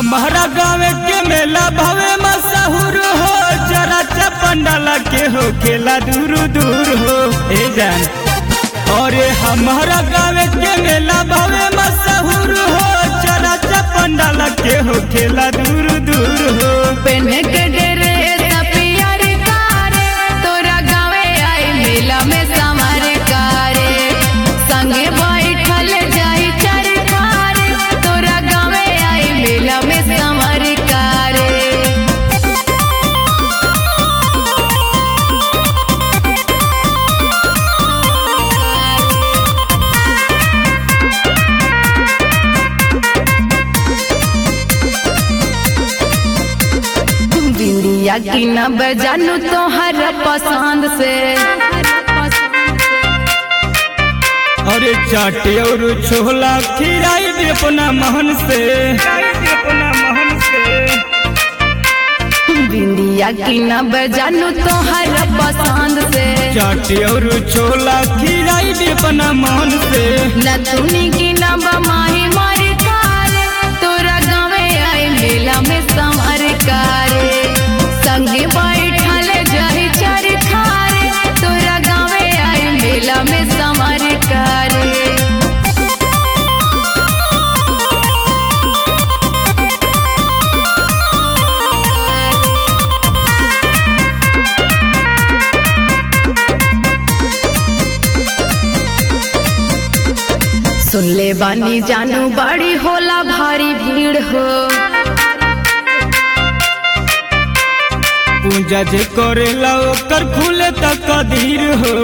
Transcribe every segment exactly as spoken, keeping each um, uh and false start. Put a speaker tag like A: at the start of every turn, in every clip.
A: हमारा गाँव के मेला भवे मशहूर हो, जरा चपंडाला के हो खेला दूर दूर हो ए जान। और हमारा गाँव के मेला भवे मशहूर हो, जरा चपंडाला के हो खेला दूर दूर हो।
B: पहने के डेरे सपियर कारे, तोरा गाँवे आई मेला में समार कारे, संगे बैठल जाई चरकारे, तोरा गाँवे आई मेला में समार कारे। बिंदिया की न बजानू तोहर पसंद से,
A: अरे चाटे और छोला खिलाई दे अपना महन से।
B: बिंदिया की न बजानू तोहर पसंद से,
A: चाटे और छोला खिलाई दे अपना महन से।
B: नथुनी की न बमाही मारी कारे, तोरा गाँवे आई मेला में समार कारे, संगे बैठल जाई चरखारे, तोरा गाँवे आई मेला में समार कारे। सुन ले बानी जानू बड़ी होला भारी भीड़ हो,
A: पूजा जे करेला ओकर खुले तक कदीर हो।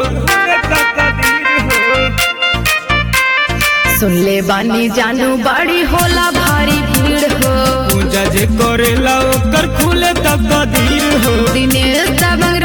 B: सुन ले बानी जानू बड़ी होला भारी भीड़ हो,
A: पूजा जे करेला ओकर खुले तक कदीर हो।
B: दिनेश दबंग